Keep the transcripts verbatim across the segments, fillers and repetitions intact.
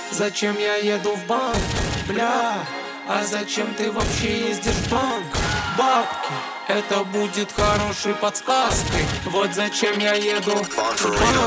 Зачем я еду в банк, бля? А зачем ты вообще ездишь в банк? Бабки, это будет хорошей подсказкой. Вот зачем я еду в банк.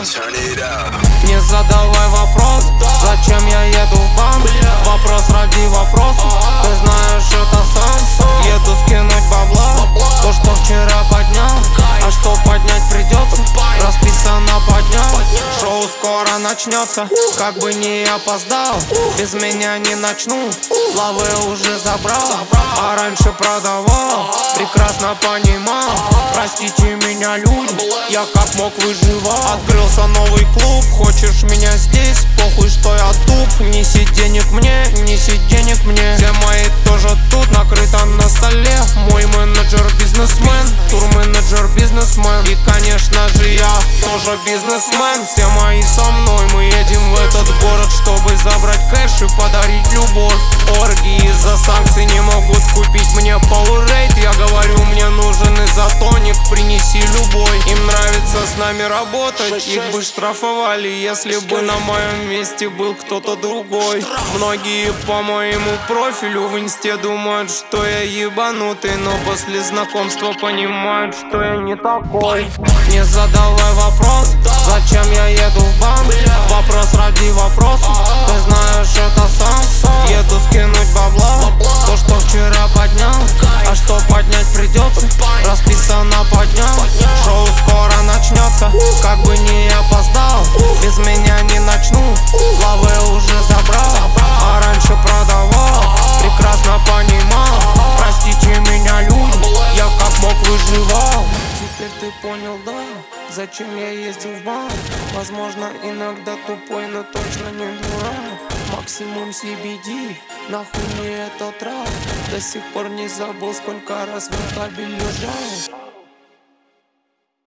Не задавай вопрос, зачем я еду в банк. Вопрос ради вопроса, ты знаешь это сам. Еду скинуть бабла, то что вчера поднял. А что поднять придется, расписано по дням. Шоу скоро начнется, как бы не опоздал. Без меня не начну, лавы уже забрал. А раньше продавал, прекрасно понимал. Простите меня, люди, я как мог выживал. Открылся новый клуб, хочешь меня здесь? Похуй, что я туп. Неси денег мне, неси денег мне. Все мои тоже тут, накрыто на столе. Мой менеджер бизнесмен, турменеджер бизнесмен. И конечно же я тоже бизнесмен. Все мои со мной, мы едем в этот город, чтобы забрать кэш и подарить любовь. Оргии из-за санкций не могут купить мне Powerade. Я говорю, мне нужен изотоник, принеси любой. Им нравится с нами работать, их бы штрафовали, если бы на моем месте был кто-то другой. Многие по моему профилю в инсте думают, что я ебанутый, но после знакомства понимают, что я не такой. Не задавай вопрос, зачем я еду в банк. Вопрос ради вопроса, ты знаешь это сам. Еду скинуть бабла, то что вчера поднял. А что поднять придется, расписано по дням. Шоу скоро начнется, как бы не опоздал. Без меня не начну, лавы уже забрал. А раньше продавал, прекрасно понимал. Простите меня, люди, я как мог выживал. Теперь ты понял, да, зачем я ездил в банк. Возможно, иногда тупой, но точно не дурак. Максимум си би ди, нахуй мне этот рap. До сих пор не забыл, сколько раз в рехабе лежал.